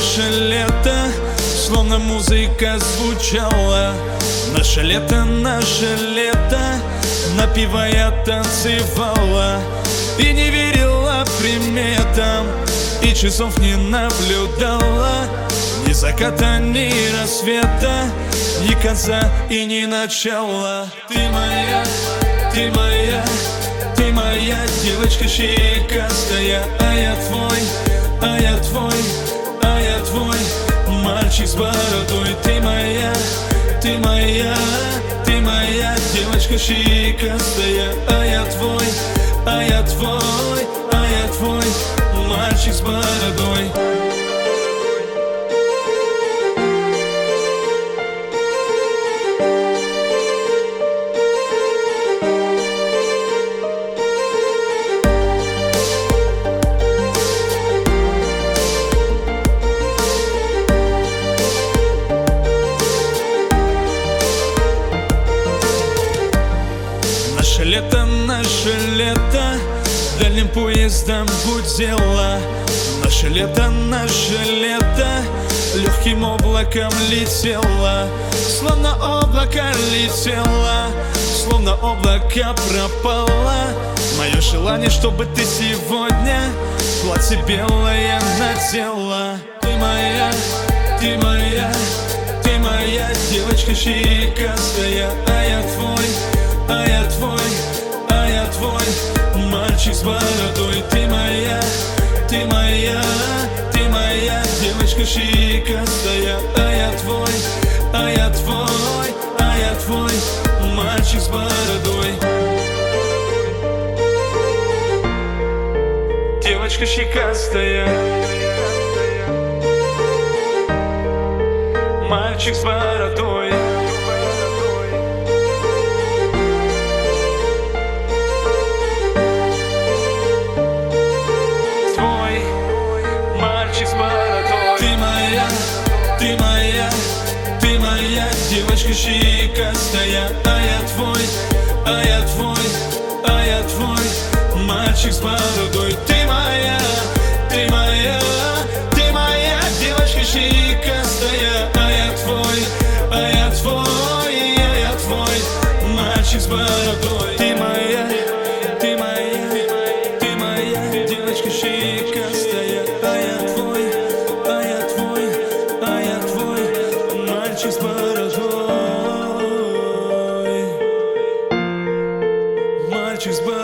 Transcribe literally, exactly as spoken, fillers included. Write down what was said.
наше лето, словно музыка звучала. Наше лето, наше лето, напевая танцевала. И не верила приметам, и часов не наблюдала. Ни заката, ни рассвета, ни конца и ни начала. Ты моя, ты моя, ты моя девочка щекастая. А я твой, а я твой, а я твой мальчик с бородой. Ты моя, ты моя, ты моя девочка щекастая. А я твой, а я твой, а я твой мальчик с бородой. Наше лето, наше лето, дальним поездом гудело. Наше лето, наше лето, легким облаком летело. Словно облако летело, словно облако пропало. Мое желание, чтобы ты сегодня платье белое надела. Ты моя, ты моя, ты моя девочка щекастая. А я твой, а я твой, а я твой мальчик с бородой. Ты моя, ты моя, ты моя девочка щекастая. А я твой, а я твой, а я твой мальчик с бородой. Девочка щекастая, мальчик с бородой. Ты моя, ты моя девочка щекастая. А я твой, а я твой, а я твой мальчик с бородой. Ты моя, ты моя, ты моя девочка щекастая. А я твой, а я твой, а я твой мальчик с бородой. Ты моя, ты моя, ты моя девочка щекастая. А я твой, а я твой, а я твой мальчик с бородой. Мальчик с бородой.